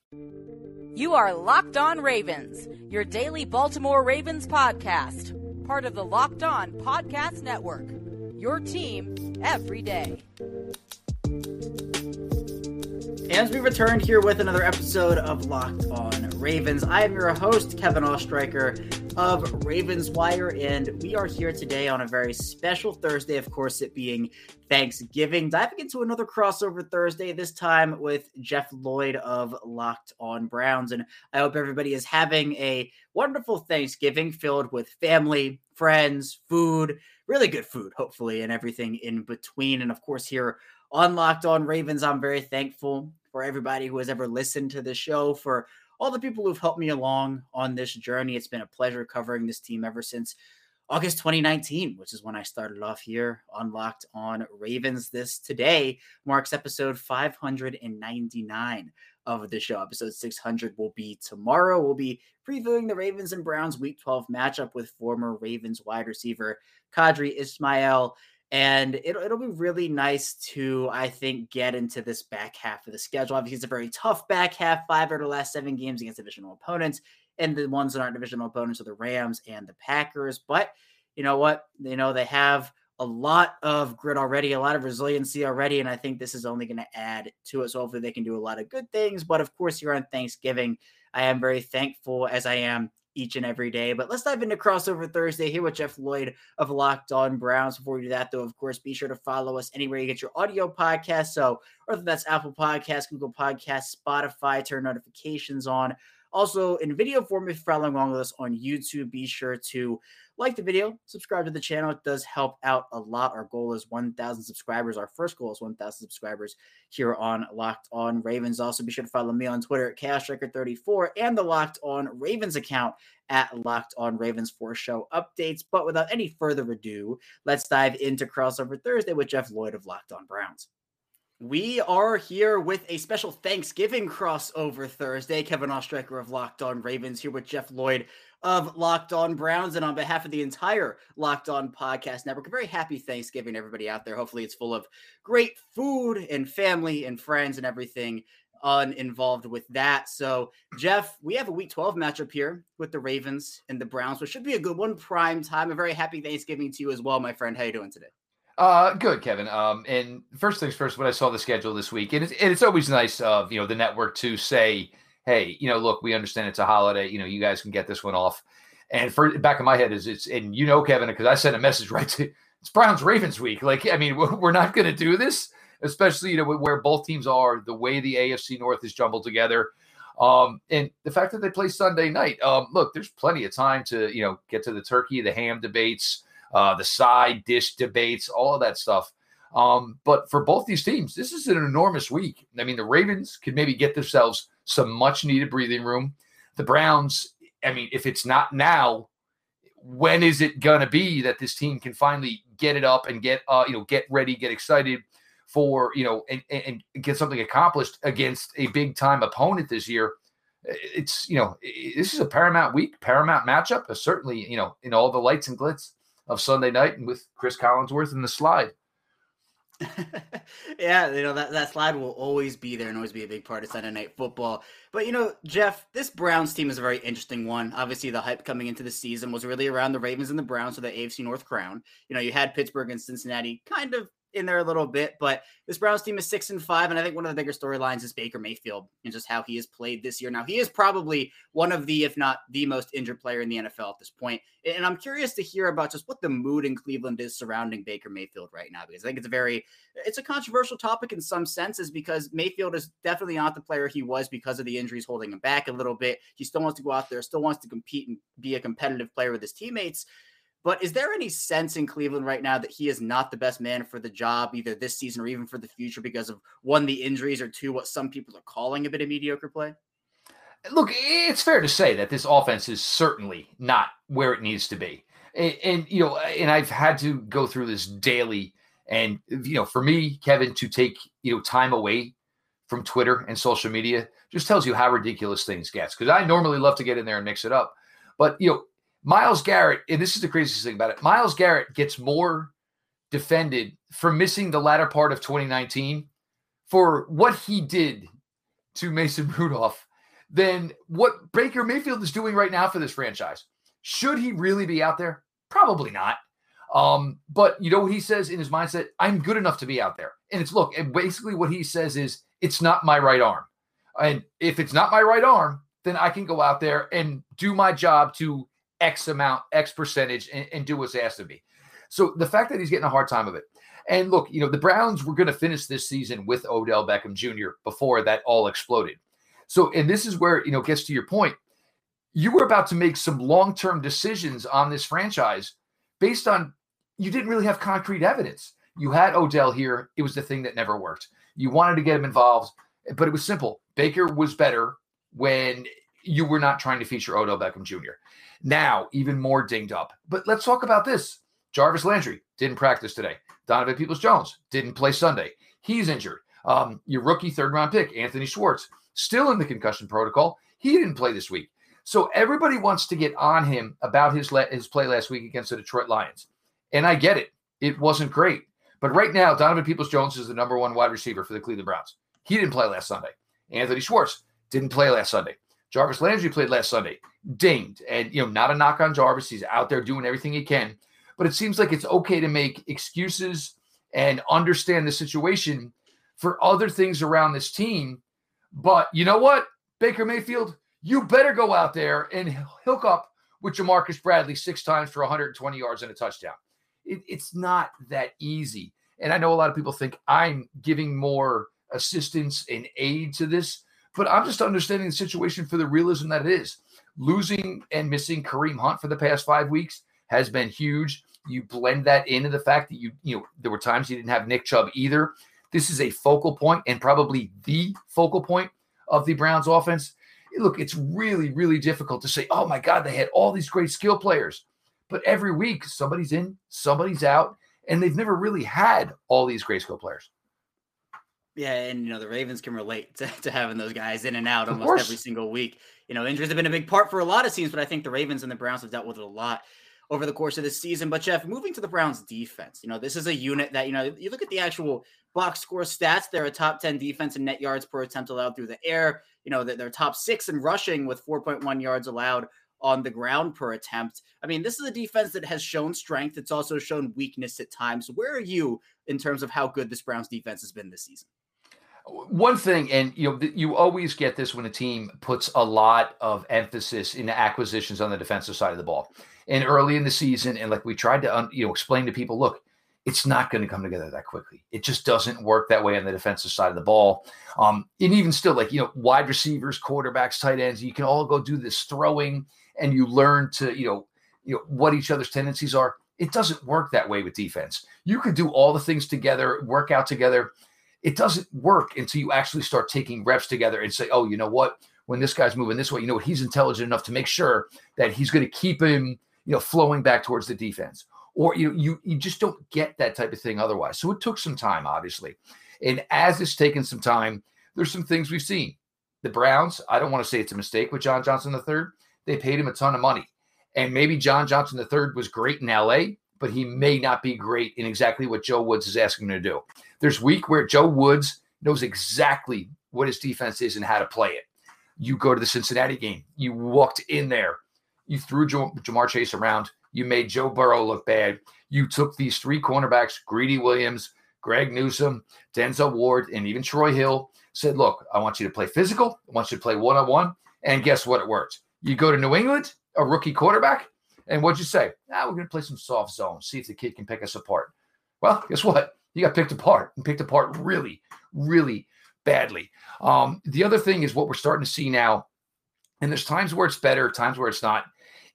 You are Locked On Ravens, your daily Baltimore Ravens podcast, part of the Locked On Podcast Network, your team every day. As we return here with another episode of Locked On Ravens, I am your host, Kevin Ostreicher of Ravens Wire, and we are here today on a very special Thursday, of course, it being Thanksgiving, diving into another crossover Thursday, this time with Jeff Lloyd of Locked On Browns. And I hope everybody is having a wonderful Thanksgiving filled with family, friends, food, really good food, hopefully, and everything in between. And of course, here on Locked On Ravens, I'm very thankful for everybody who has ever listened to the show, for all the people who've helped me along on this journey. It's been a pleasure covering this team ever since August 2019, which is when I started off here on Locked On Ravens. This today marks episode 599 of the show. Episode 600 will be tomorrow. We'll be previewing the Ravens and Browns Week 12 matchup with former Ravens wide receiver Qadry Ismail. And it'll be really nice to, I think, get into this back half of the schedule. Obviously, it's a very tough back half, 5 out of the last 7 games against divisional opponents. And the ones that aren't divisional opponents are the Rams and the Packers. But you know what? They have a lot of grit already, a lot of resiliency already. And I think this is only going to add to it. So hopefully they can do a lot of good things. But of course, here on Thanksgiving, I am very thankful, as I am each and every day. But let's dive into Crossover Thursday here with Jeff Lloyd of Locked On Browns. Before we do that, though, of course, be sure to follow us anywhere you get your audio podcast. So whether that's Apple Podcasts, Google Podcasts, Spotify, turn notifications on. Also, in video form, if you're following along with us on YouTube, be sure to like the video, subscribe to the channel. It does help out a lot. Our goal is 1,000 subscribers. Our first goal is 1,000 subscribers here on Locked On Ravens. Also, be sure to follow me on Twitter at ChaosStriker34 and the Locked On Ravens account at Locked On Ravens for show updates. But without any further ado, let's dive into Crossover Thursday with Jeff Lloyd of Locked On Browns. We are here with a special Thanksgiving crossover Thursday. Kevin Ostreicher of Locked On Ravens here with Jeff Lloyd of Locked On Browns. And on behalf of the entire Locked On Podcast Network, a very happy Thanksgiving to everybody out there. Hopefully it's full of great food and family and friends and everything involved with that. So, Jeff, we have a Week 12 matchup here with the Ravens and the Browns, which should be a good one, prime time. A very happy Thanksgiving to you as well, my friend. How are you doing today? Good, Kevin. And first things first, when I saw the schedule this week, and it's always nice of, the network to say, hey, look, we understand it's a holiday, you guys can get this one off. And for back in my head is and Kevin, because I sent a message right to, it's Browns Ravens week. We're not going to do this, especially, where both teams are, the way the AFC North is jumbled together. And the fact that they play Sunday night, look, there's plenty of time to, get to the turkey, the ham debates, the side dish debates, all of that stuff. But for both these teams, this is an enormous week. I mean, the Ravens could maybe get themselves some much needed breathing room. The Browns, if it's not now, when is it going to be that this team can finally get it up and get ready, get excited for, and get something accomplished against a big time opponent this year? It's, this is a paramount week, paramount matchup, certainly, in all the lights and glitz of Sunday night and with Chris Collinsworth in the slide. Yeah, that slide will always be there and always be a big part of Sunday Night Football. But, Jeff, this Browns team is a very interesting one. Obviously, the hype coming into the season was really around the Ravens and the Browns for the AFC North crown. You had Pittsburgh and Cincinnati kind of in there a little bit, but this Browns team is 6-5, and I think one of the bigger storylines is Baker Mayfield and just how he has played this year. Now, he is probably one of the, if not the most injured player in the NFL at this point, and I'm curious to hear about just what the mood in Cleveland is surrounding Baker Mayfield right now, because I think it's a controversial topic in some senses, because Mayfield is definitely not the player he was because of the injuries holding him back a little bit. He still wants to go out there, still wants to compete and be a competitive player with his teammates. But is there any sense in Cleveland right now that he is not the best man for the job, either this season or even for the future, because of, one, the injuries, or two, what some people are calling a bit of mediocre play? Look, it's fair to say that this offense is certainly not where it needs to be. And I've had to go through this daily. And, for me, Kevin, to take, time away from Twitter and social media just tells you how ridiculous things get. Because I normally love to get in there and mix it up. But, Myles Garrett, and this is the craziest thing about it, Myles Garrett gets more defended for missing the latter part of 2019 for what he did to Mason Rudolph than what Baker Mayfield is doing right now for this franchise. Should he really be out there? Probably not. But you know what he says in his mindset? I'm good enough to be out there. And and basically what he says is, it's not my right arm. And if it's not my right arm, then I can go out there and do my job to X percentage and do what's asked of me. So the fact that he's getting a hard time of it. And look, the Browns were going to finish this season with Odell Beckham Jr. before that all exploded. So, and this is where, it gets to your point. You were about to make some long-term decisions on this franchise based on, you didn't really have concrete evidence. You had Odell here. It was the thing that never worked. You wanted to get him involved, but it was simple. Baker was better when you were not trying to feature Odell Beckham Jr. Now, even more dinged up. But let's talk about this. Jarvis Landry didn't practice today. Donovan Peoples-Jones didn't play Sunday. He's injured. Your rookie third-round pick, Anthony Schwartz, still in the concussion protocol. He didn't play this week. So everybody wants to get on him about his play last week against the Detroit Lions. And I get it. It wasn't great. But right now, Donovan Peoples-Jones is the number one wide receiver for the Cleveland Browns. He didn't play last Sunday. Anthony Schwartz didn't play last Sunday. Jarvis Landry played last Sunday. Dinged. And, not a knock on Jarvis. He's out there doing everything he can. But it seems like it's okay to make excuses and understand the situation for other things around this team. But you know what, Baker Mayfield, you better go out there and hook up with Jamarcus Bradley 6 times for 120 yards and a touchdown. It's not that easy. And I know a lot of people think I'm giving more assistance and aid to this, but I'm just understanding the situation for the realism that it is. Losing and missing Kareem Hunt for the past 5 weeks has been huge. You blend that into the fact that there were times you didn't have Nick Chubb either. This is a focal point and probably the focal point of the Browns offense. Look, it's really, really difficult to say, oh my God, they had all these great skill players. But every week, somebody's in, somebody's out, and they've never really had all these great skill players. Yeah, and the Ravens can relate to having those guys in and out almost every single week. Injuries have been a big part for a lot of teams, but I think the Ravens and the Browns have dealt with it a lot over the course of this season. But Jeff, moving to the Browns defense, this is a unit that, you look at the actual box score stats, they're a top 10 defense in net yards per attempt allowed through the air. They're top 6 in rushing with 4.1 yards allowed on the ground per attempt. I mean, this is a defense that has shown strength. It's also shown weakness at times. Where are you in terms of how good this Browns defense has been this season? One thing, and you always get this when a team puts a lot of emphasis into acquisitions on the defensive side of the ball. And early in the season, and like we tried to explain to people, look, it's not going to come together that quickly. It just doesn't work that way on the defensive side of the ball. And even still, wide receivers, quarterbacks, tight ends, you can all go do this throwing, and you learn to what each other's tendencies are. It doesn't work that way with defense. You could do all the things together, work out together. It doesn't work until you actually start taking reps together and say, oh, you know what? When this guy's moving this way, he's intelligent enough to make sure that he's going to keep him, flowing back towards the defense. Or you just don't get that type of thing otherwise. So it took some time, obviously. And as it's taken some time, there's some things we've seen. The Browns, I don't want to say it's a mistake with John Johnson III. They paid him a ton of money. And maybe John Johnson III was great in L.A., but he may not be great in exactly what Joe Woods is asking him to do. There's week where Joe Woods knows exactly what his defense is and how to play it. You go to the Cincinnati game. You walked in there. You threw Jamar Chase around. You made Joe Burrow look bad. You took these 3 cornerbacks, Greedy Williams, Greg Newsome, Denzel Ward, and even Troy Hill, said, look, I want you to play physical. I want you to play one-on-one. And guess what? It worked. You go to New England, a rookie quarterback, and what'd you say? We're going to play some soft zone, see if the kid can pick us apart. Well, guess what? He got picked apart, and picked apart really, really badly. The other thing is what we're starting to see now, and there's times where it's better, times where it's not,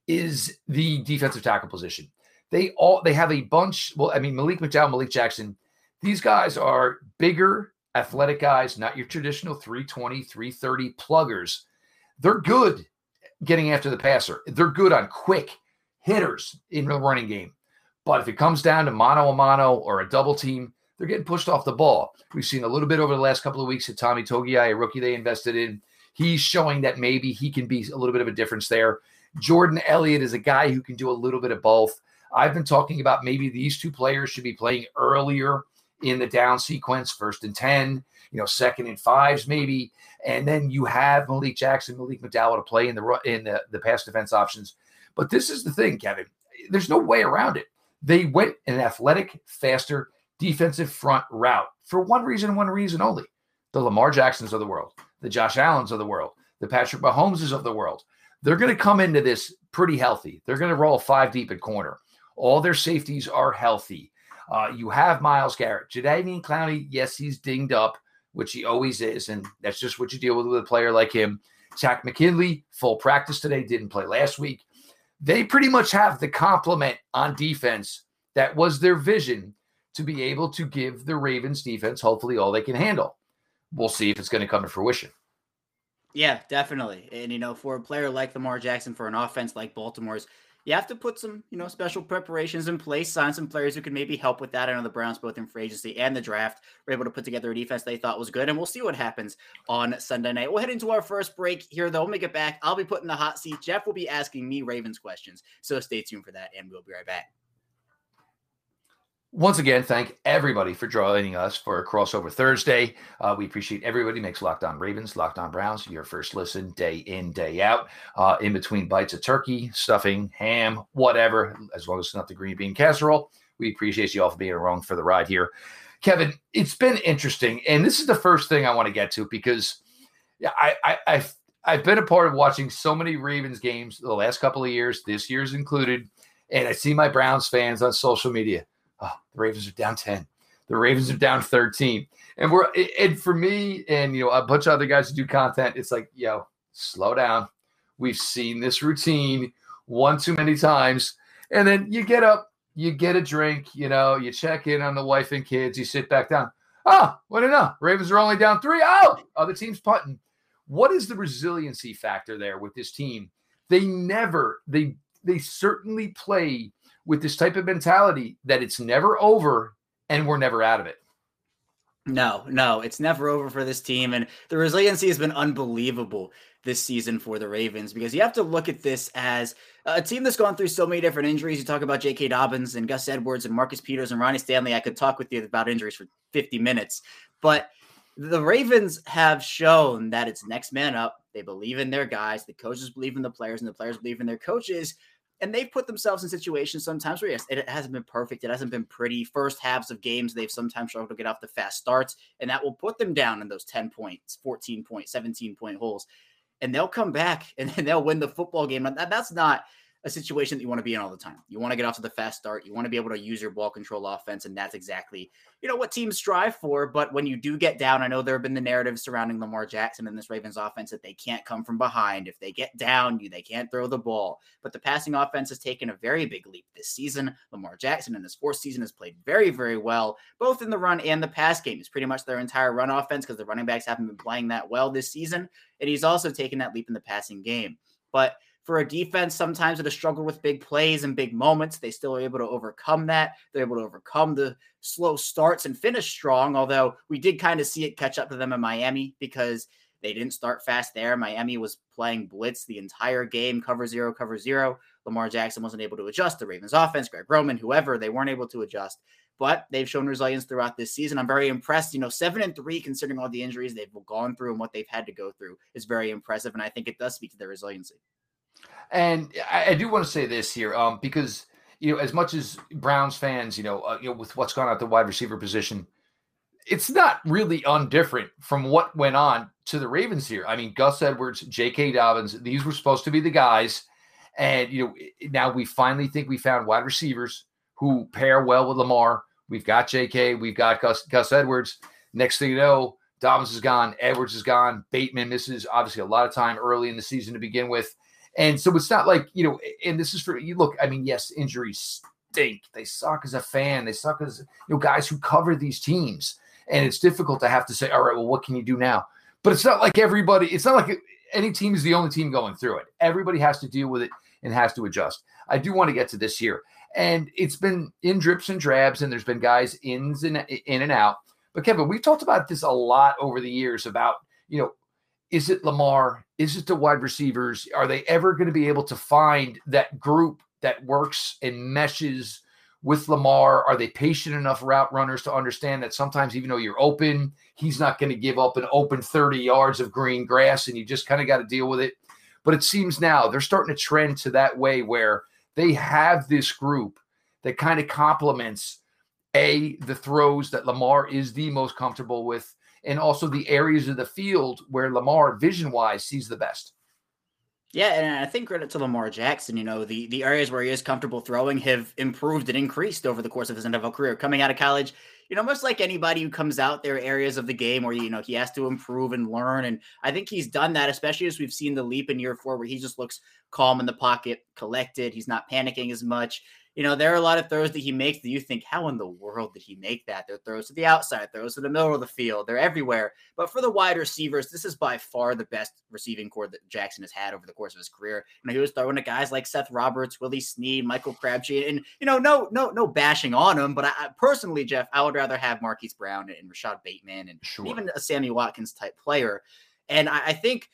is the defensive tackle position. They have a bunch. Well, I mean, Malik McDowell, Malik Jackson, these guys are bigger, athletic guys, not your traditional 320, 330 pluggers. They're good getting after the passer. They're good on quick hitters in the running game. But if it comes down to mano-a-mano or a double team, they're getting pushed off the ball. We've seen a little bit over the last couple of weeks at Tommy Togiai, a rookie they invested in. He's showing that maybe he can be a little bit of a difference there. Jordan Elliott is a guy who can do a little bit of both. I've been talking about maybe these 2 players should be playing earlier in the down sequence, 1st and 10, 2nd and 5s maybe. And then you have Malik Jackson, Malik McDowell to play in the pass defense options. But this is the thing, Kevin. There's no way around it. They went an athletic, faster, defensive front route for one reason only. The Lamar Jacksons of the world, the Josh Allens of the world, the Patrick Mahomeses of the world. They're going to come into this pretty healthy. They're going to roll 5 deep at corner. All their safeties are healthy. You have Myles Garrett. Jadeveon Clowney, yes, he's dinged up, which he always is, and that's just what you deal with a player like him. Takk McKinley, full practice today, didn't play last week. They pretty much have the complement on defense that was their vision to be able to give the Ravens defense hopefully all they can handle. We'll see if it's going to come to fruition. Yeah, definitely. And, for a player like Lamar Jackson, for an offense like Baltimore's, you have to put some, special preparations in place, sign some players who can maybe help with that. I know the Browns, both in free agency and the draft, were able to put together a defense they thought was good, and we'll see what happens on Sunday night. We'll head into our first break here, though. When we get back, I'll be put in the hot seat. Jeff will be asking me Ravens questions, so stay tuned for that, and we'll be right back. Once again, thank everybody for joining us for a Crossover Thursday. We appreciate everybody who makes Locked On Ravens, Locked On Browns your first listen day in, day out. In between bites of turkey, stuffing, ham, whatever, as long as it's not the green bean casserole. We appreciate you all for being along for the ride here. Kevin, it's been interesting, and this is the first thing I want to get to because I've been a part of watching so many Ravens games the last couple of years, this year's included, and I see my Browns fans on social media. Oh, the Ravens are down 10. The Ravens are down 13. And for me and, a bunch of other guys who do content, it's like, slow down. We've seen this routine one too many times. And then you get up, you get a drink, you check in on the wife and kids, you sit back down. Oh, what do you know? Ravens are only down 3. Oh, other team's punting. What is the resiliency factor there with this team? They certainly play with this type of mentality that it's never over and we're never out of it. No, it's never over for this team. And the resiliency has been unbelievable this season for the Ravens because you have to look at this as a team that's gone through so many different injuries. You talk about J.K. Dobbins and Gus Edwards and Marcus Peters and Ronnie Stanley. I could talk with you about injuries for 50 minutes, but the Ravens have shown that it's next man up. They believe in their guys. The coaches believe in the players and the players believe in their coaches. And they've put themselves in situations sometimes where, yes, it hasn't been perfect. It hasn't been pretty. First halves of games, they've sometimes struggled to get off the fast starts, and that will put them down in those 10 points, 14 point, 17-point holes. And they'll come back, and they'll win the football game. That's not a situation that you want to be in all the time. You want to get off to the fast start. You want to be able to use your ball control offense, and that's exactly, what teams strive for. But when you do get down, I know there have been the narratives surrounding Lamar Jackson and this Ravens offense that they can't come from behind. If they get down, they can't throw the ball. But the passing offense has taken a very big leap this season. Lamar Jackson in his 4th season has played very, very well, both in the run and the pass game. It's pretty much their entire run offense because the running backs haven't been playing that well this season. And he's also taken that leap in the passing game. But for a defense, sometimes it has struggled with big plays and big moments. They still are able to overcome that. They're able to overcome the slow starts and finish strong, although we did kind of see it catch up to them in Miami because they didn't start fast there. Miami was playing blitz the entire game, cover zero. Lamar Jackson wasn't able to adjust. The Ravens offense, Greg Roman, whoever, they weren't able to adjust. But they've shown resilience throughout this season. I'm very impressed. 7-3, considering all the injuries they've gone through and what they've had to go through, is very impressive, and I think it does speak to their resiliency. And I do want to say this here, because, as much as Browns fans, with what's gone on at the wide receiver position, it's not really undifferent from what went on to the Ravens here. I mean, Gus Edwards, J.K. Dobbins, these were supposed to be the guys. And, now we finally think we found wide receivers who pair well with Lamar. We've got J.K., we've got Gus Edwards. Next thing you know, Dobbins is gone, Edwards is gone, Bateman misses obviously a lot of time early in the season to begin with. And so it's not like, and this is for you. Look, I mean, yes, injuries stink. They suck as a fan. They suck as, guys who cover these teams. And it's difficult to have to say, all right, well, what can you do now? But it's not like it's not like any team is the only team going through it. Everybody has to deal with it and has to adjust. I do want to get to this here. And it's been in drips and drabs, and there's been guys in and out. But Kevin, we've talked about this a lot over the years about, is it Lamar? Is it the wide receivers? Are they ever going to be able to find that group that works and meshes with Lamar? Are they patient enough route runners to understand that sometimes even though you're open, he's not going to give up an open 30 yards of green grass and you just kind of got to deal with it? But it seems now they're starting to trend to that way where they have this group that kind of complements the throws that Lamar is the most comfortable with, and also the areas of the field where Lamar vision-wise sees the best. Yeah, and I think credit to Lamar Jackson, the areas where he is comfortable throwing have improved and increased over the course of his NFL career. Coming out of college, much like anybody who comes out, there are areas of the game where, he has to improve and learn. And I think he's done that, especially as we've seen the leap in year 4 where he just looks calm in the pocket, collected. He's not panicking as much. There are a lot of throws that he makes that you think, how in the world did he make that? They're throws to the outside, throws to the middle of the field. They're everywhere. But for the wide receivers, this is by far the best receiving core that Jackson has had over the course of his career. He was throwing to guys like Seth Roberts, Willie Snead, Michael Crabtree, and, no bashing on him. But I personally, Jeff, I would rather have Marquise Brown and Rashad Bateman and even a Sammy Watkins type player. And I think,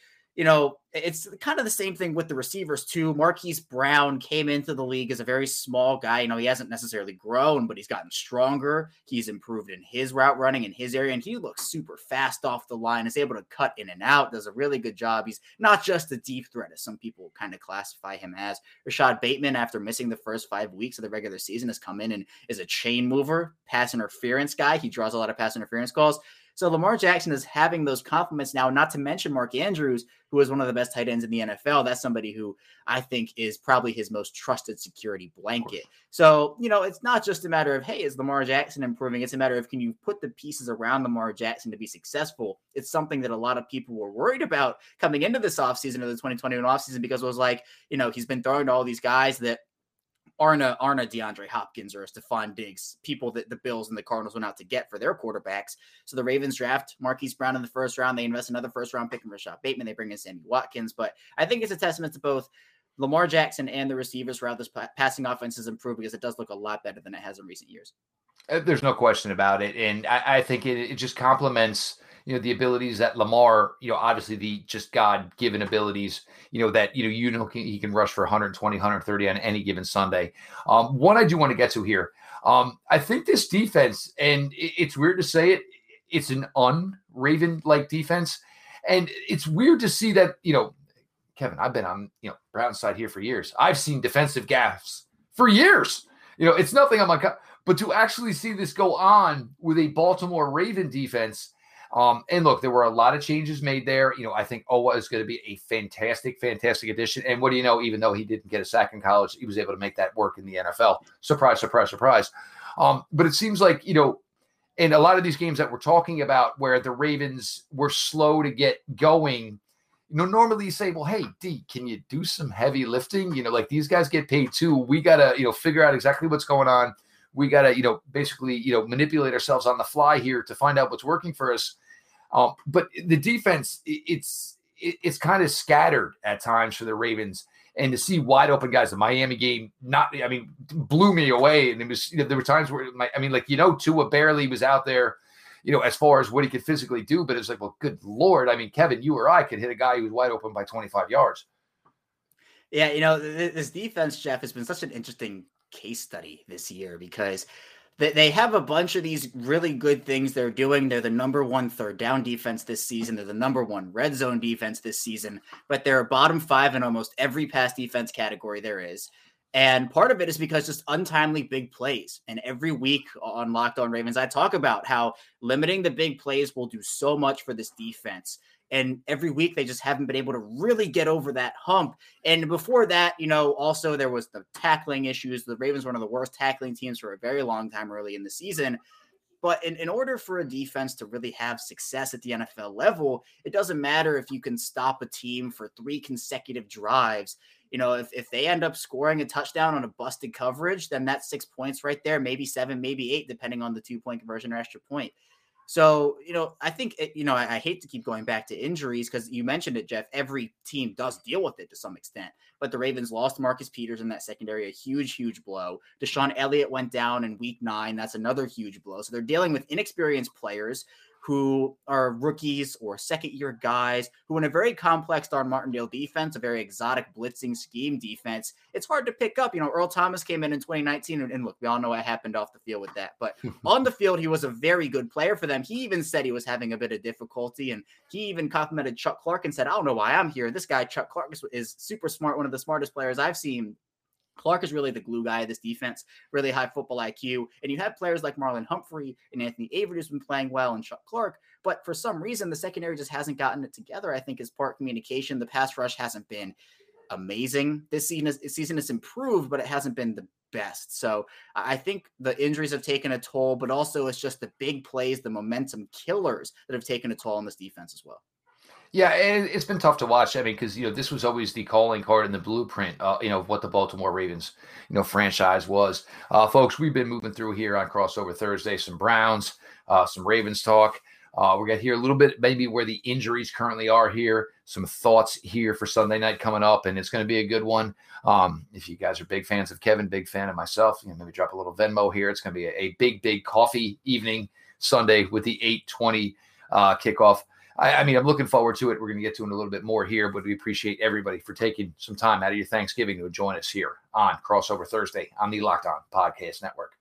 it's kind of the same thing with the receivers too. Marquise Brown came into the league as a very small guy. He hasn't necessarily grown, but he's gotten stronger. He's improved in his route running in his area, and he looks super fast off the line, is able to cut in and out, does a really good job. He's not just a deep threat, as some people kind of classify him as. Rashad Bateman, after missing the first 5 weeks of the regular season, has come in and is a chain mover, pass interference guy. He draws a lot of pass interference calls. So Lamar Jackson is having those compliments now, not to mention Mark Andrews, who is one of the best tight ends in the NFL. That's somebody who I think is probably his most trusted security blanket. So, it's not just a matter of, hey, is Lamar Jackson improving? It's a matter of, can you put the pieces around Lamar Jackson to be successful? It's something that a lot of people were worried about coming into this offseason, of the 2021 offseason, because it was like, he's been throwing to all these guys that aren't a DeAndre Hopkins or a Stephon Diggs, people that the Bills and the Cardinals went out to get for their quarterbacks. So the Ravens draft Marquise Brown in the first round. They invest another first round pick in Rashad Bateman. They bring in Sammy Watkins. But I think it's a testament to both Lamar Jackson and the receivers throughout this passing offense has improved, because it does look a lot better than it has in recent years. There's no question about it. And I think it just complements, the abilities that Lamar, obviously the just God-given abilities, that, he can rush for 120, 130 on any given Sunday. One I do want to get to here. I think this defense, and it's weird to say it, it's an un-Raven-like defense. And it's weird to see that, Kevin, I've been on, Brown's side here for years. I've seen defensive gaffes for years. It's nothing on my but to actually see this go on with a Baltimore Raven defense. And look, there were a lot of changes made there. I think Owa is going to be a fantastic addition. And what do you know, even though he didn't get a sack in college, he was able to make that work in the NFL. Surprise, surprise, surprise. But it seems like, in a lot of these games that we're talking about where the Ravens were slow to get going, normally you say, well, hey, D, can you do some heavy lifting? Like these guys get paid too. We got to, figure out exactly what's going on. We got to, basically, manipulate ourselves on the fly here to find out what's working for us. But the defense, it's kind of scattered at times for the Ravens. And to see wide open guys, the Miami game, blew me away. And it was, there were times where, Tua barely was out there, as far as what he could physically do. But it's like, well, good Lord. Kevin, you or I could hit a guy who was wide open by 25 yards. Yeah, this defense, Jeff, has been such an interesting case study this year, because they have a bunch of these really good things they're doing. They're the number 1 third down defense this season. They're the number 1 red zone defense this season, but they're bottom 5 in almost every pass defense category there is. And part of it is because just untimely big plays. And every week on Locked On Ravens, I talk about how limiting the big plays will do so much for this defense. And every week they just haven't been able to really get over that hump. And before that, also there was the tackling issues. The Ravens were one of the worst tackling teams for a very long time early in the season. But in order for a defense to really have success at the NFL level, it doesn't matter if you can stop a team for 3 consecutive drives. If they end up scoring a touchdown on a busted coverage, then that's 6 points right there, maybe 7, maybe 8, depending on the 2-point conversion or extra point. So, I think, I hate to keep going back to injuries because you mentioned it, Jeff. Every team does deal with it to some extent. But the Ravens lost Marcus Peters in that secondary, a huge, huge blow. Deshaun Elliott went down in week 9. That's another huge blow. So they're dealing with inexperienced players who are rookies or second-year guys who in a very complex Don Martindale defense, a very exotic blitzing scheme defense, it's hard to pick up. Earl Thomas came in 2019, and look, we all know what happened off the field with that. But on the field, he was a very good player for them. He even said he was having a bit of difficulty, and he even complimented Chuck Clark and said, I don't know why I'm here. This guy, Chuck Clark, is super smart, one of the smartest players I've seen. Clark is really the glue guy of this defense, really high football IQ. And you have players like Marlon Humphrey and Anthony Avery who's been playing well, and Chuck Clark. But for some reason, the secondary just hasn't gotten it together. I think is part communication. The pass rush hasn't been amazing. This season has improved, but it hasn't been the best. So I think the injuries have taken a toll, but also it's just the big plays, the momentum killers that have taken a toll on this defense as well. Yeah, and it's been tough to watch. I mean, because, this was always the calling card in the blueprint, of what the Baltimore Ravens, franchise was. Folks, we've been moving through here on Crossover Thursday, some Browns, some Ravens talk. We're going to hear a little bit maybe where the injuries currently are here, some thoughts here for Sunday night coming up, and it's going to be a good one. If you guys are big fans of Kevin, big fan of myself, maybe drop a little Venmo here. It's going to be a big coffee evening Sunday with the 8:20 kickoff. I'm looking forward to it. We're going to get to it a little bit more here, but we appreciate everybody for taking some time out of your Thanksgiving to join us here on Crossover Thursday on the Locked On Podcast Network.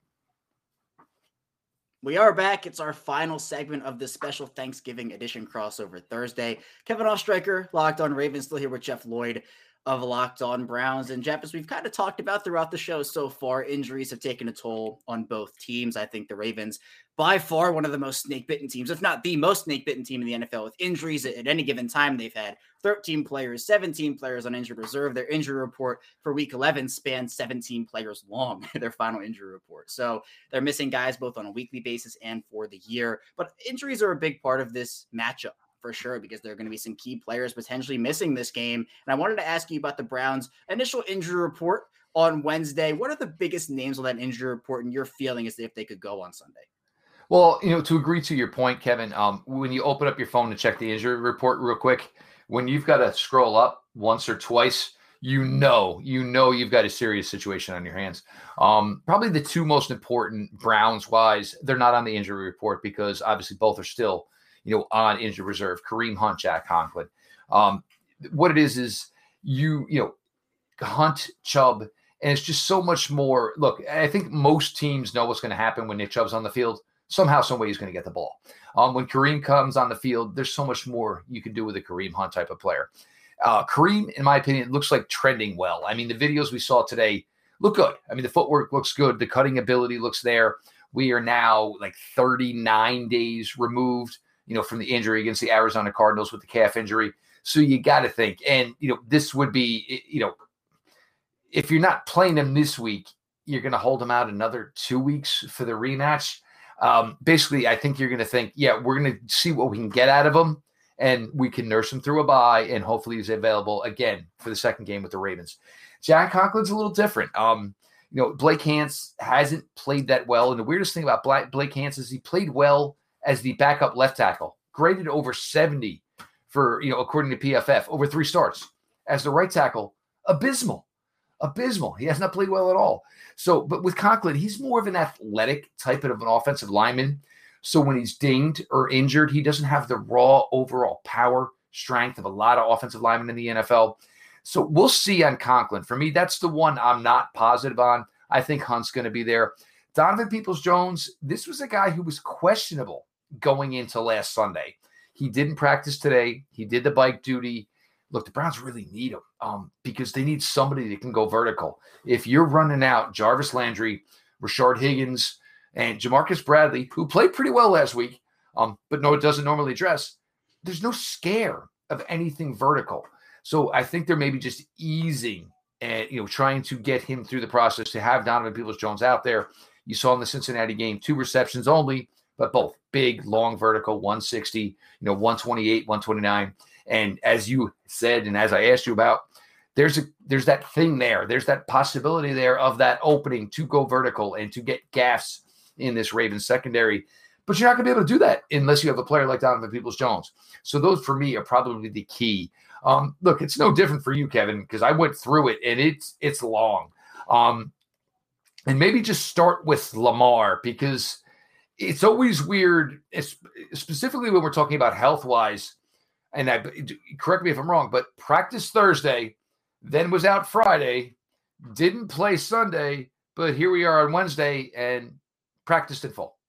We are back. It's our final segment of this special Thanksgiving edition Crossover Thursday. Kevin Oestreicher, Locked On Ravens, still here with Jeff Lloyd of Locked On Browns. And Jeff, as we've kind of talked about throughout the show so far, injuries have taken a toll on both teams. I think the Ravens, by far one of the most snake-bitten teams, if not the most snake-bitten team in the NFL with injuries at any given time. They've had 13 players, 17 players on injured reserve. Their injury report for week 11 spans 17 players long, their final injury report. So they're missing guys both on a weekly basis and for the year. But injuries are a big part of this matchup for sure, because there are going to be some key players potentially missing this game. And I wanted to ask you about the Browns' initial injury report on Wednesday. What are the biggest names on that injury report, and your feeling is if they could go on Sunday? Well, to agree to your point, Kevin, when you open up your phone to check the injury report real quick, when you've got to scroll up once or twice, you've got a serious situation on your hands. Probably the two most important Browns-wise, they're not on the injury report because obviously both are still, on injured reserve. Kareem Hunt, Jack Conklin. What it is Hunt, Chubb, and it's just so much more. Look, I think most teams know what's going to happen when Nick Chubb's on the field. Somehow, some way he's going to get the ball. When Kareem comes on the field, there's so much more you can do with a Kareem Hunt type of player. Kareem, in my opinion, looks like trending well. I mean, the videos we saw today look good. I mean, the footwork looks good. The cutting ability looks there. We are now like 39 days removed, from the injury against the Arizona Cardinals with the calf injury. So you got to think, and, this would be, if you're not playing him this week, you're going to hold him out another 2 weeks for the rematch. Basically, I think you're going to think, we're going to see what we can get out of him, and we can nurse him through a bye, and hopefully he's available again for the second game with the Ravens. Jack Conklin's a little different. Blake Hance hasn't played that well, and the weirdest thing about Blake Hance is he played well as the backup left tackle, graded over 70 for, according to PFF, over 3 starts. As the right tackle, abysmal. He has not played well at all. So, but with Conklin, he's more of an athletic type of an offensive lineman. So when he's dinged or injured, he doesn't have the raw overall power, strength of a lot of offensive linemen in the NFL. So we'll see on Conklin. For me, that's the one I'm not positive on. I think Hunt's going to be there. Donovan Peoples-Jones, this was a guy who was questionable going into last Sunday. He didn't practice today. He did the bike duty. Look, the Browns really need him because they need somebody that can go vertical. If you're running out Jarvis Landry, Rashard Higgins, and Jamarcus Bradley, who played pretty well last week, but no, it doesn't normally dress, there's no scare of anything vertical. So I think they're maybe just easing and, trying to get him through the process to have Donovan Peoples-Jones out there. You saw in the Cincinnati game, 2 receptions only, but both big, long vertical, 160, 128, 129. And as you said, and as I asked you about, there's that thing there. There's that possibility there of that opening to go vertical and to get gaffes in this Ravens secondary. But you're not going to be able to do that unless you have a player like Donovan Peoples-Jones. So those, for me, are probably the key. Look, it's no different for you, Kevin, because I went through it, and it's long. And maybe just start with Lamar, because it's always weird, specifically when we're talking about health-wise, and correct me if I'm wrong, but practice Thursday, then was out Friday, didn't play Sunday, but here we are on Wednesday and practiced in full.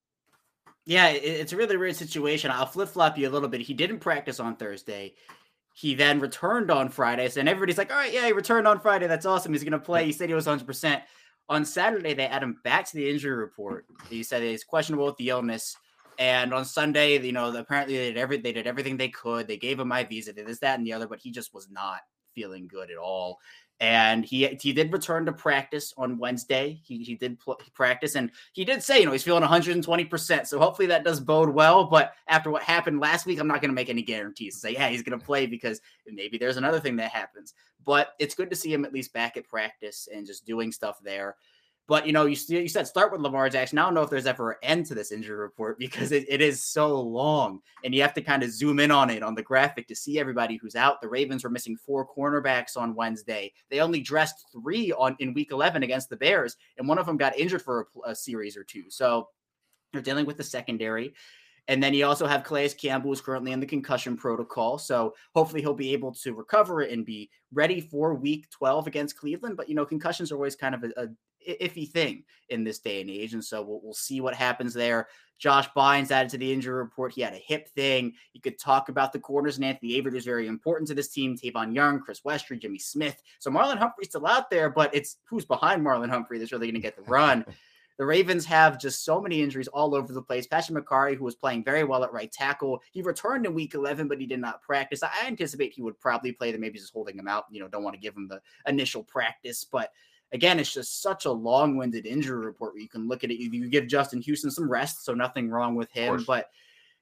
Yeah, it's a really weird situation. I'll flip-flop you a little bit. He didn't practice on Thursday. He then returned on Friday. So, and everybody's like, all right, yeah, he returned on Friday. That's awesome. He's going to play. He said he was 100%. On Saturday, they add him back to the injury report. He said he's questionable with the illness. And on Sunday, apparently they did everything they could. They gave him IVs, they did this, that, and the other, but he just was not feeling good at all. And he did return to practice on Wednesday. He did practice, and he did say, he's feeling 120%. So hopefully that does bode well. But after what happened last week, I'm not going to make any guarantees and say, yeah, he's going to play, because maybe there's another thing that happens. But it's good to see him at least back at practice and just doing stuff there. But, you said start with Lamar Jackson. I don't know if there's ever an end to this injury report, because it is so long, and you have to kind of zoom in on it on the graphic to see everybody who's out. The Ravens were missing 4 cornerbacks on Wednesday. They only dressed 3 in week 11 against the Bears, and one of them got injured for a series or 2. So they're dealing with the secondary. And then you also have Calais Campbell, who's currently in the concussion protocol. So hopefully he'll be able to recover and be ready for week 12 against Cleveland. But, concussions are always kind of a iffy thing in this day and age. And so we'll see what happens there. Josh Bynes added to the injury report. He had a hip thing. You could talk about the corners, and Anthony Averett is very important to this team. Tavon Young, Chris Westry, Jimmy Smith. So Marlon Humphrey's still out there, but it's who's behind Marlon Humphrey that's really going to get the run. The Ravens have just so many injuries all over the place. Patrick Mekari, who was playing very well at right tackle, he returned in week 11, but he did not practice. I anticipate he would probably play. That maybe just holding him out. Don't want to give him the initial practice, but again, it's just such a long-winded injury report where you can look at it. You give Justin Houston some rest, so nothing wrong with him. But,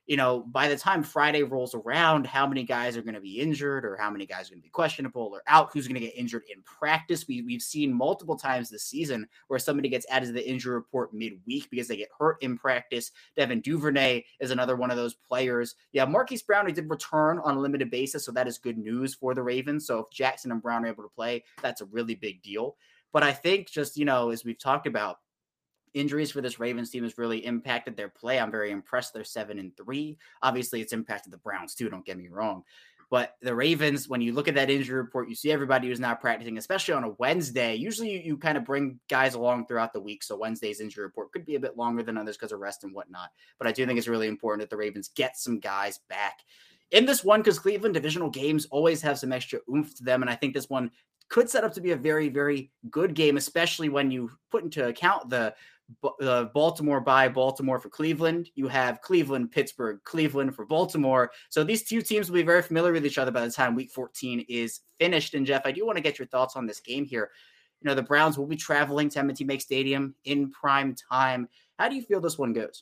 by the time Friday rolls around, how many guys are going to be injured, or how many guys are going to be questionable or out? Who's going to get injured in practice? We've seen multiple times this season where somebody gets added to the injury report midweek because they get hurt in practice. Devin Duvernay is another one of those players. Yeah, Marquise Brown, he did return on a limited basis, so that is good news for the Ravens. So if Jackson and Brown are able to play, that's a really big deal. But I think just, as we've talked about, injuries for this Ravens team has really impacted their play. I'm very impressed. They're 7-3. Obviously, it's impacted the Browns too, don't get me wrong. But the Ravens, when you look at that injury report, you see everybody who's not practicing, especially on a Wednesday. Usually you kind of bring guys along throughout the week. So Wednesday's injury report could be a bit longer than others because of rest and whatnot. But I do think it's really important that the Ravens get some guys back in this one, because Cleveland divisional games always have some extra oomph to them. And I think this one could set up to be a very, very good game, especially when you put into account the Baltimore by Baltimore for Cleveland. You have Cleveland, Pittsburgh, Cleveland for Baltimore. So these two teams will be very familiar with each other by the time week 14 is finished. And Jeff, I do want to get your thoughts on this game here. The Browns will be traveling to M&T Bank Stadium in prime time. How do you feel this one goes?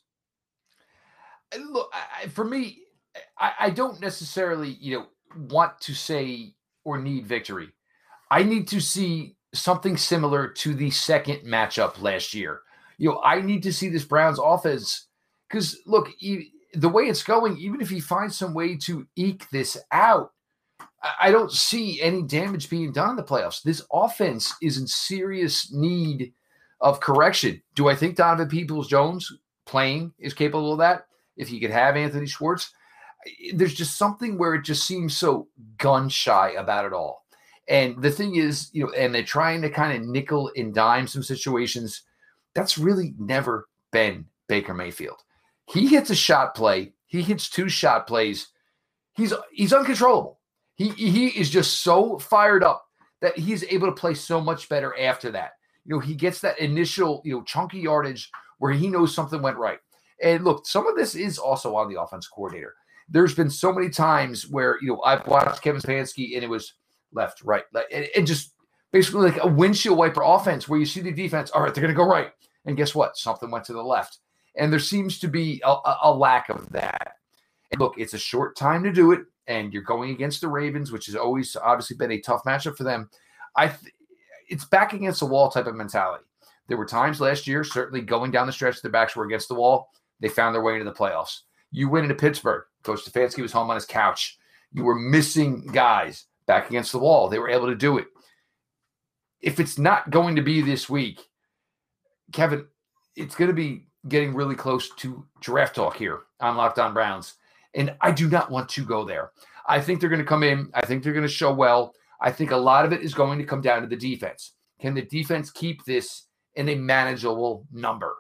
Look, for me, I don't necessarily, want to say or need victory. I need to see something similar to the second matchup last year. I need to see this Browns offense, because look, the way it's going, even if he finds some way to eke this out, I don't see any damage being done in the playoffs. This offense is in serious need of correction. Do I think Donovan Peoples-Jones playing is capable of that? If he could have Anthony Schwartz, there's just something where it just seems so gun shy about it all. And the thing is, and they're trying to kind of nickel and dime some situations. That's really never been Baker Mayfield. He hits a shot play. He hits 2 shot plays. He's uncontrollable. He is just so fired up that he's able to play so much better after that. He gets that initial, chunky yardage where he knows something went right. And look, some of this is also on the offense coordinator. There's been so many times where, I've watched Kevin Stefanski and it was left, right, and just basically like a windshield wiper offense where you see the defense, all right, they're going to go right. And guess what? Something went to the left. And there seems to be a lack of that. And look, it's a short time to do it. And you're going against the Ravens, which has always obviously been a tough matchup for them. It's back against the wall type of mentality. There were times last year, certainly going down the stretch, their backs were against the wall. They found their way into the playoffs. You went into Pittsburgh. Coach Stefanski was home on his couch. You were missing guys back against the wall. They were able to do it. If it's not going to be this week, Kevin, it's going to be getting really close to draft talk here on Locked On Browns, and I do not want to go there. I think they're going to come in. I think they're going to show well. I think a lot of it is going to come down to the defense. Can the defense keep this in a manageable number,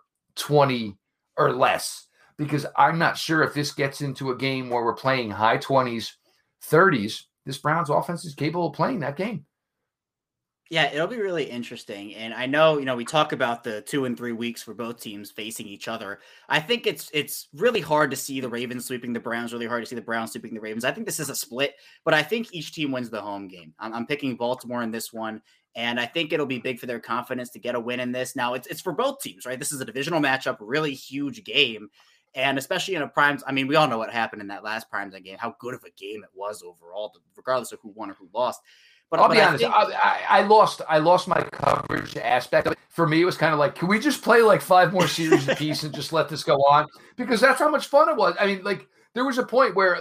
20 or less? Because I'm not sure if this gets into a game where we're playing high 20s, 30s, this Browns offense is capable of playing that game. Yeah, it'll be really interesting. And I know, we talk about the 2 and 3 weeks for both teams facing each other. I think it's really hard to see the Ravens sweeping the Browns, really hard to see the Browns sweeping the Ravens. I think this is a split, but I think each team wins the home game. I'm picking Baltimore in this one, and I think it'll be big for their confidence to get a win in this. Now, it's for both teams, right? This is a divisional matchup, really huge game. And especially in a primes, I mean, we all know what happened in that last primes game, how good of a game it was overall, regardless of who won or who lost. But I'll be honest, I lost my coverage aspect of it. For me, it was kind of like, can we just play like 5 more series apiece and just let this go on? Because that's how much fun it was. I mean, like, there was a point where,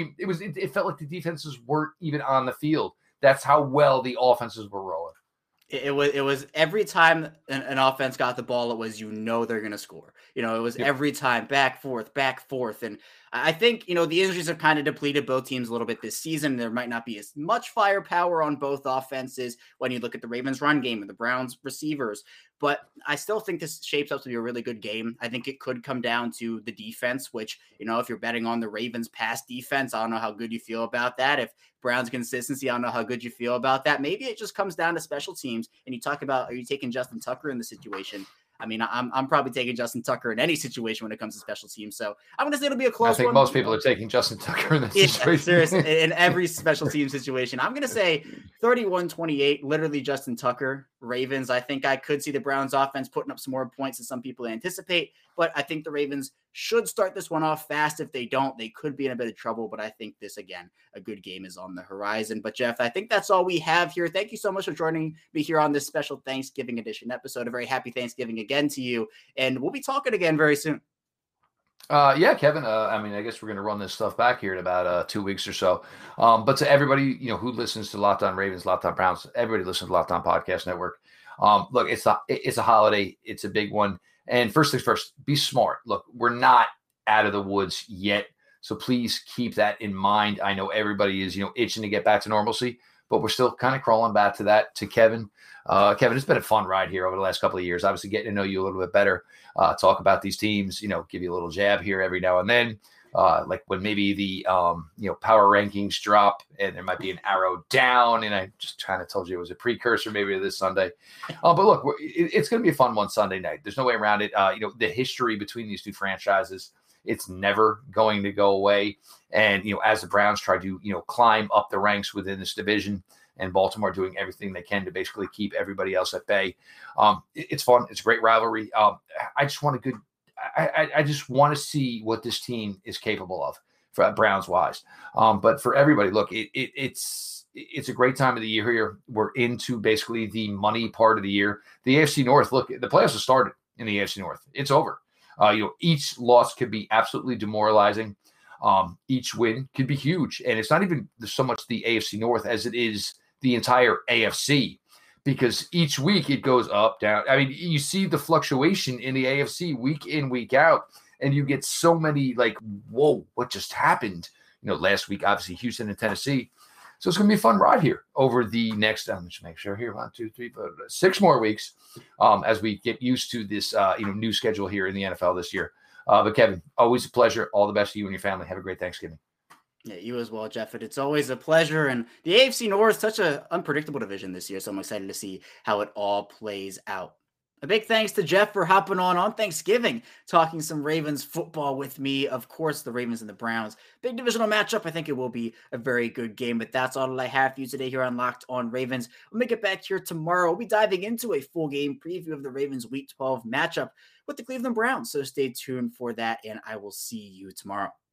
it felt like the defenses weren't even on the field. That's how well the offenses were rolling. It was every time an offense got the ball, it was, they're going to score. It was every time back, forth. And I think, the injuries have kind of depleted both teams a little bit this season. There might not be as much firepower on both offenses when you look at the Ravens run game and the Browns receivers. But I still think this shapes up to be a really good game. I think it could come down to the defense, which, if you're betting on the Ravens pass defense, I don't know how good you feel about that. If Browns consistency, I don't know how good you feel about that. Maybe it just comes down to special teams. And you talk about, are you taking Justin Tucker in the situation? I mean, I'm probably taking Justin Tucker in any situation when it comes to special teams. So I'm going to say it'll be a close one. I think most people are taking Justin Tucker in this situation. Seriously, in every special team situation. I'm going to say 31-28, literally Justin Tucker, Ravens. I think I could see the Browns offense putting up some more points than some people anticipate. But I think the Ravens should start this one off fast. If they don't, they could be in a bit of trouble. But I think this, again, a good game is on the horizon. But Jeff, I think that's all we have here. Thank you so much for joining me here on this special Thanksgiving edition episode. A very happy Thanksgiving again to you. And we'll be talking again very soon. Yeah, Kevin. I guess we're going to run this stuff back here in about 2 weeks or so. But to everybody, who listens to Locked On Ravens, Locked On Browns, everybody listens to Locked On Podcast Network. Look, it's a holiday. It's a big one. And first things first, be smart. Look, we're not out of the woods yet. So please keep that in mind. I know everybody is, itching to get back to normalcy, but we're still kind of crawling back to that. To Kevin. Kevin, it's been a fun ride here over the last couple of years. Obviously getting to know you a little bit better, talk about these teams, give you a little jab here every now and then. Like when maybe the, power rankings drop and there might be an arrow down. And I just kind of told you it was a precursor maybe to this Sunday. But look, it's going to be a fun one Sunday night. There's no way around it. The history between these two franchises, it's never going to go away. And, as the Browns try to, climb up the ranks within this division, and Baltimore doing everything they can to basically keep everybody else at bay. It's fun. It's a great rivalry. I just want I just want to see what this team is capable of for Browns wise. But for everybody, look, it's a great time of the year here. We're into basically the money part of the year. The AFC North, look, the playoffs have started in the AFC North. It's over. Each loss could be absolutely demoralizing. Each win could be huge. And it's not even so much the AFC North as it is the entire AFC, because each week it goes up, down. I mean, you see the fluctuation in the AFC week in, week out, and you get so many like, whoa, what just happened? Last week, obviously Houston and Tennessee. So it's going to be a fun ride here over the next, let's make sure here, 1, 2, 3, 4, 6 more weeks as we get used to this, new schedule here in the NFL this year. But Kevin, always a pleasure. All the best to you and your family. Have a great Thanksgiving. Yeah, you as well, Jeff. It's always a pleasure. And the AFC North, such an unpredictable division this year. So I'm excited to see how it all plays out. A big thanks to Jeff for hopping on Thanksgiving, talking some Ravens football with me. Of course, the Ravens and the Browns. Big divisional matchup. I think it will be a very good game. But that's all I have for you today here on Locked On Ravens. We'll make it back here tomorrow. We'll be diving into a full game preview of the Ravens Week 12 matchup with the Cleveland Browns. So stay tuned for that, and I will see you tomorrow.